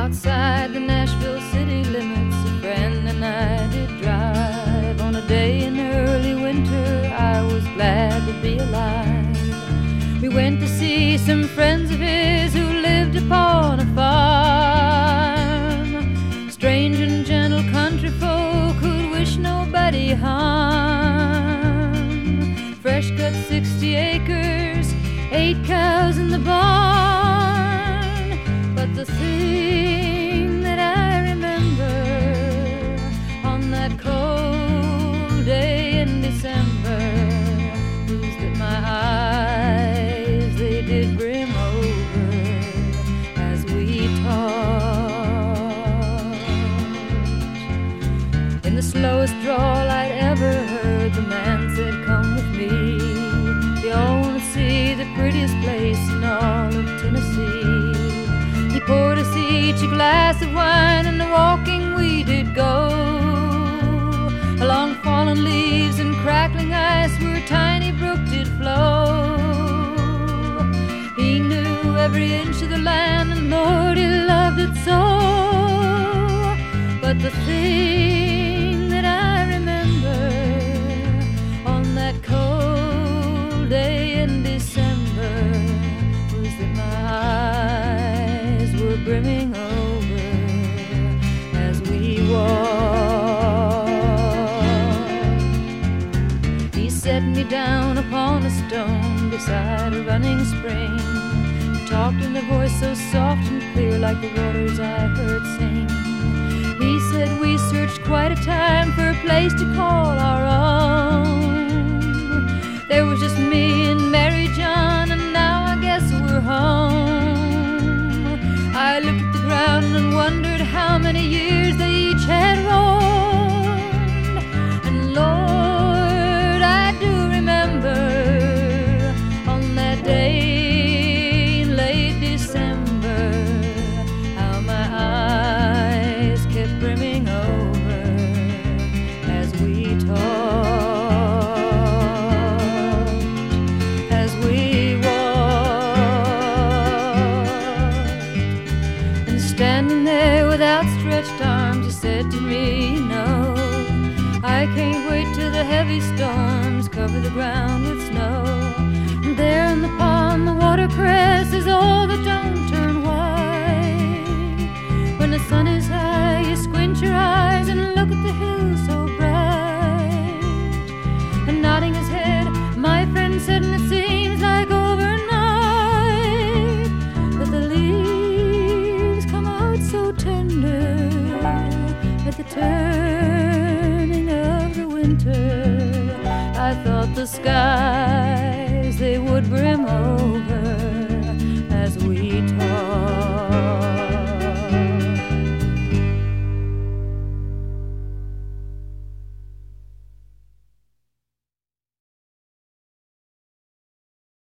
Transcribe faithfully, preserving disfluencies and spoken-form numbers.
Outside the Nashville city limits, a friend and I did drive. On a day in early winter, I was glad to be alive. We went to see some friends of his who lived upon a farm. Strange and gentle country folk who'd wish nobody harm. Fresh cut sixty acres, eight cows in the barn. But the thing that I remember on that cold day in December was that my eyes, they did brim over as we talked. In the slowest drawl I'd ever heard, the man said, "Come with me. You all want to see the prettiest place in all of Tennessee." He poured us each a glass of wine, and walking we did go along fallen leaves and crackling ice where a tiny brook did flow. He knew every inch of the land, and Lord, he loved it so. But the thing that I remember on that cold day in December was that my eyes were brimming over as we walked. He set me down upon a stone beside a running spring. He talked in a voice so soft and clear, like the waters I heard sing. He said, "We searched quite a time for a place to call our own. There was just me and Mary John, and now I guess we're home." I looked at the ground and wondered how many years they each had roamed. And Lord, I do remember on that day in late December how my eyes kept brimming over as we talked, as we walked. And standing there with outstretched arms, he said to me, "You know, I can't wait till the heavy storms cover the ground with snow. And there in the pond the watercress is all that don't turn white. When the sun is high, you squint your eyes and look at the hills so bright." And nodding his head, my friend said, "And it seems like overnight that the leaves come out so tender at the turning of the winter. I thought the skies, they would brim over